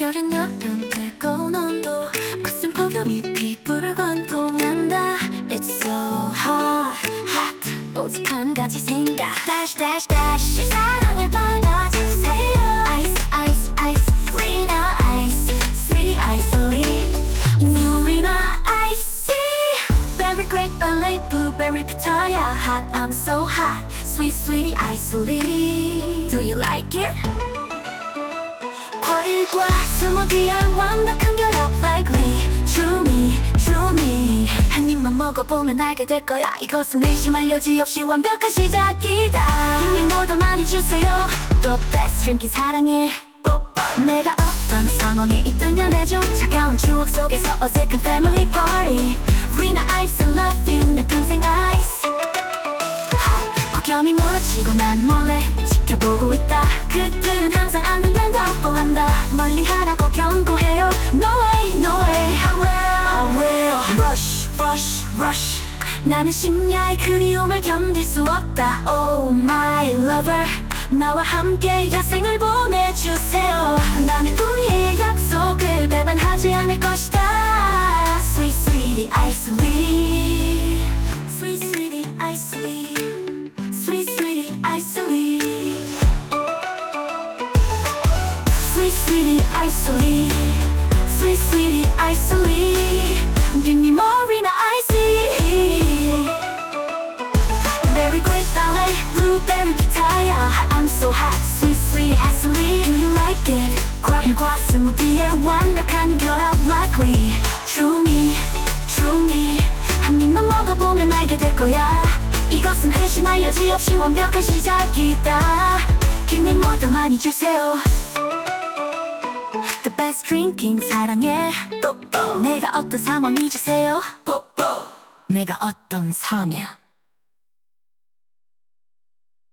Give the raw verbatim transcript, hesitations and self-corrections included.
여름 여름 뜨거운 온도 코스튬 폭염이 피부를 건통한다. It's so hot, hot 오직 한 가지 생각 dash dash dash 사랑을 받아주세요. Ice ice ice Rina ice sweetie ice new Rina ice Berry grape ballet blueberry pitaya hot I'm so hot sweet sweetie ice do you like it? 과일과 스무디의 완벽한 결합 likely 주미 주미 한 입만 먹어보면 알게 될 거야. 이것은 의심할 여지 없이 완벽한 시작이다. 이미 뭐더 많이 주세요. The best drinking 사랑해 내가 어떤 상황에 있든 해줘. 차가운 추억 속에서 어색한 family party Rina ice I love you 내 평생 ice 폭염이 몰아치고 난 몰래 지켜보고 있다. 그들은 항상 안는난 덮보한다. 멀리 하라고 경고해요. No way, no way, I will, I will Rush, rush, rush 나는 심야의 그리움을 견딜 수 없다. Oh my lover 나와 함께 야생을 보내주세요. 나는 우리의 약속을 배반하지 않을 것이다. Sweet sweetie ice sweet Sweet sweetie ice sweet Sweet sweetie ice sweet Sweet sweetie ice sweet Sweet sweetie ice sweet Give me more Rina ice Berry grape ballet blueberry pitaya I'm so hot sweet sweet ice sweet Do you like it? 과일과 스무디의 완벽한 결합 likely True me, true me 한 입만 먹어보면 알게 될 거야. 이것은 회심할 여지 없이 완벽한 시작이다. Give me more 더 많이 주세요. The best drinking 사랑해 내가 어떤 상황이 주세요. 내가 어떤 상황이야.